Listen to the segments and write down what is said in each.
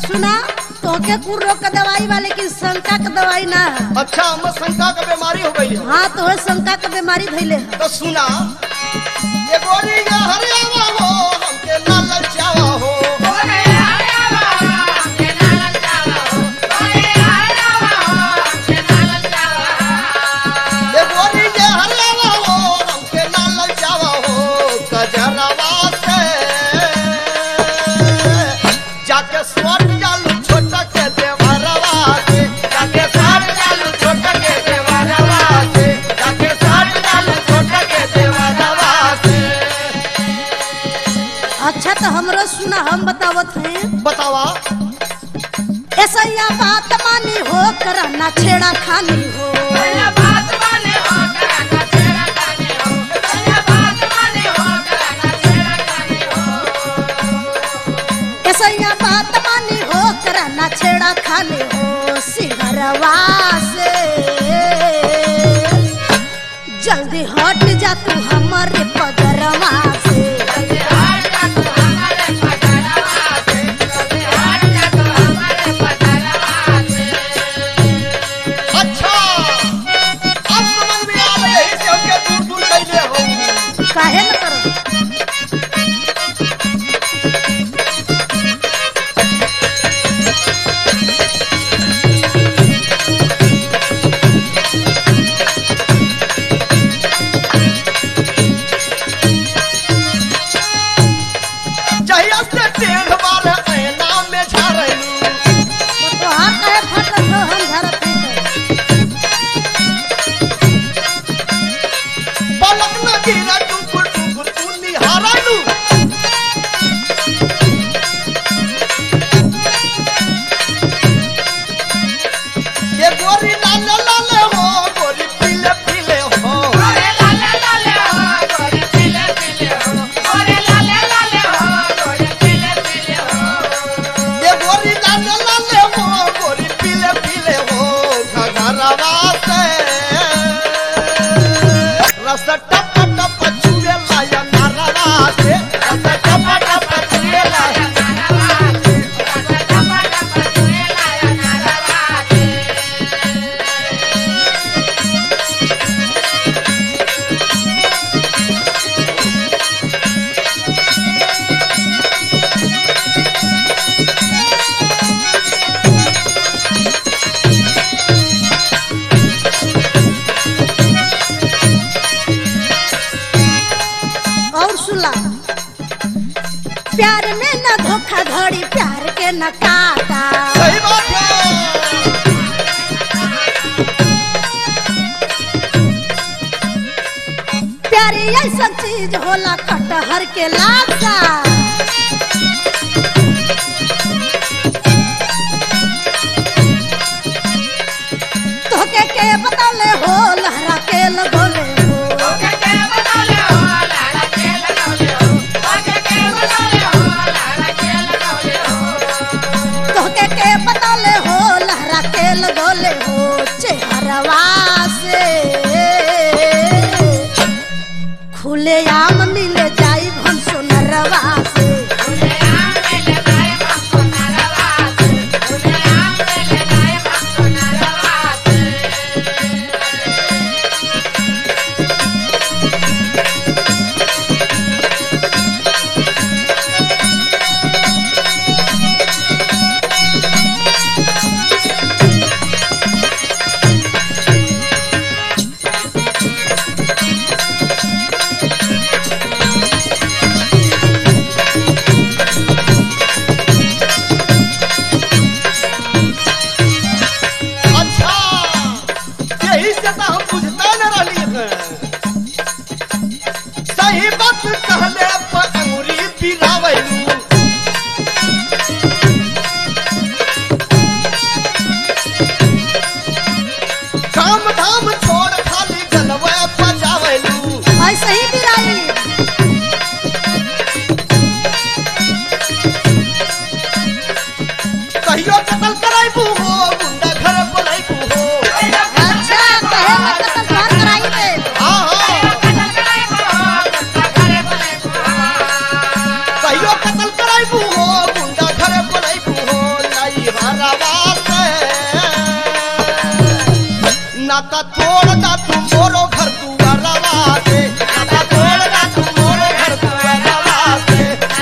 सुना तोके कुल रोग का दवाई बा लेकिन शंका का दवाई ना है। अच्छा हम शंका का बीमारी हो गई है। हाँ तो शंका का बीमारी धैले है। तो सुना ये गोरी ये हरियावा हो हमके लाल चावा हो ये गोरी ये हरियावा हो हमके लाल चावा हो कजरवा से जाके स्वर्ग जालू छोटा के देवरवा से जाके स्वर्ग जालू छोटा के देवरवा से जाके स्वर्ग जालू छोटा के देवरवा से। अच्छा तो हमरो सुना हम बतावत हैं। बतावा ऐसा या बात मानी हो करना छेड़ा खानी हो ऐसा या बात मानी हो करना छेड़ा खानी हो सिहरवा से जल्दी हट जा तू हमारे पगरवा से। अच्छा अब समझ में आ गया यही से हमके दूर दूर कैले हो। काहे न करो जहिया से टेढ़ बार ऐना में झाड़लू तो हाथ काहे फटत हो हम झरत हैं। पलक न गिरा टुकुर टुकुर तू निहारलू ये गोरी लाल लाल हो गोरी पीले पीले हो ये गोरी लाल लाल हो गोरी पीले पीले हो घघरवा से रस टप टप छुए लाया नारवा से रस टप टप छुए लाया और सुला प्यार में न धोखाधड़ी प्यार के न काटा सही बात है। प्यार ऐसा चीज होला कटहर के लाशा तोके के बतौले हो लहरा के लगोले हो तोके के बतौले हो लहरा के लगोले हो चेहरवा से खुले आम मिले जाई भन सोनरवा से। अच्छा यही से तो हम बुझता न रही हैं। सही बात कहले पर अंगुरी पिरावलू काम धाम छोड़ खाली गलवे पजावलू ऐसे ही बिराई कहियो कतल कराइबू हो गुंडा घर बोलाइबू हो। अच्छा कहे न कतल घर कराई दे हाँ हाँ कहियो कतल कराइबू हो गुंडा घर बोलाइबू हो। देवरवा से नाता तोड़ दा तू मोरो घर दुआरवा से नाता तोड़ दा तू मोरो घर दुआरवा से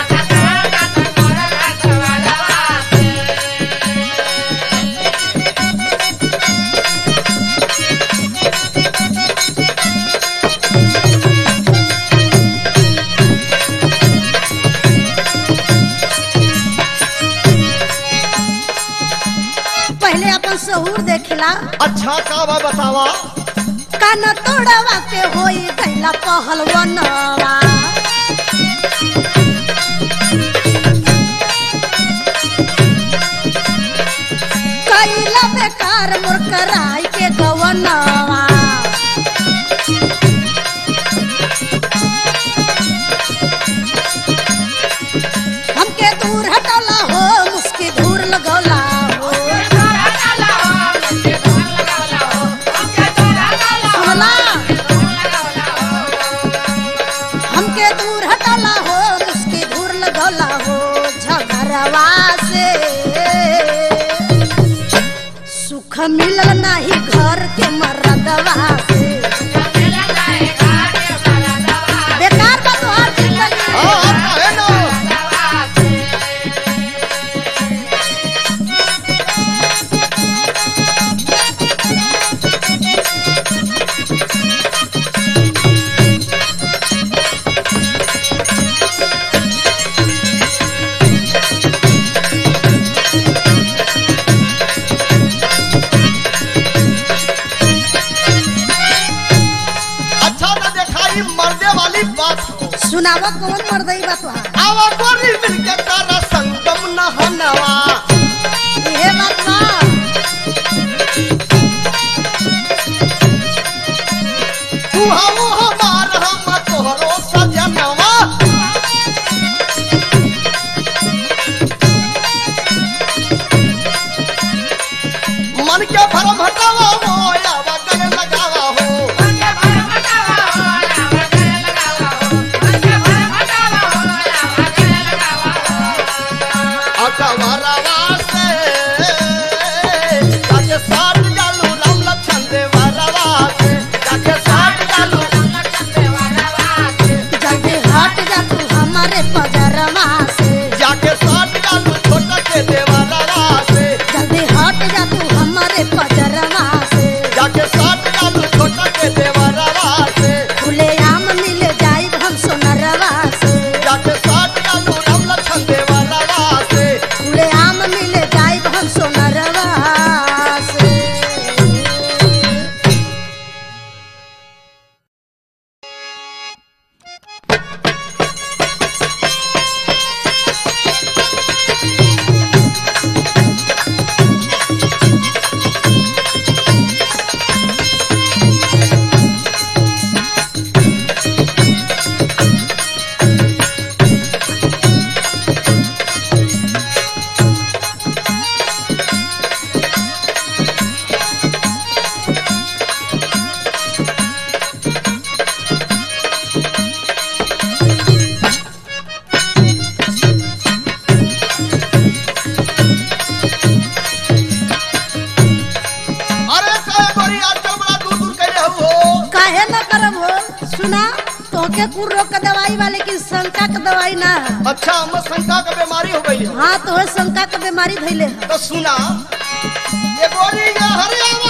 पहले अपन सहूर देखला। अच्छा का बा बतावा। कान तोड़वा के होई गैला पहलवनवा कैला बेकार मोर कराई के गवनवा हमके दूर हटला हो मुस्की दूर लगौला हो सुनला हमके दूर हटला हो मुस्की दूर लगौला हो झगड़वा से सुख मिलल नहीं घर के मरदवा से बेकार बा तोहार जिंदगी काहे ना अच्छा ना दिखाई मर्दे वाली बात हो। सुनावा कौन मर्दई बा तोहार आवा गोरी मिलके तारा संगम नहनवा इहे बात बा तू हाउ हमार हम तोहरो सजनवा मन के भरम हटावा हो आवा गले लगावा हो अकबरवा से जाके साथ जालू राम लक्ष्मण देवरवा से जाके साथ जालू जल्दी हट जा तू हमारे पजरवा से जाके साथ जालू छोटा के देवरवा से जल्दी हट जा तू हमारे पजरवा से जाके साथ जालू छोटा के देवरवा से खुले आम मिल जाई हम सोनरवा से जाके साथ जालू राम लक्ष्मण देवरवा से खुले आम मिल जाई हम सोनरवा से अरे काहे गोरी आजकल बड़ा दूर दूर करे हो काहे न करब हो सुना तोके कुल रोग का दवाई बा लेकिन शंका का दवाई ना है। अच्छा हम शंका का बीमारी हो गई है हाँ तो है शंका का बीमारी धैले है तो सुना ये गोरी ये हरियावा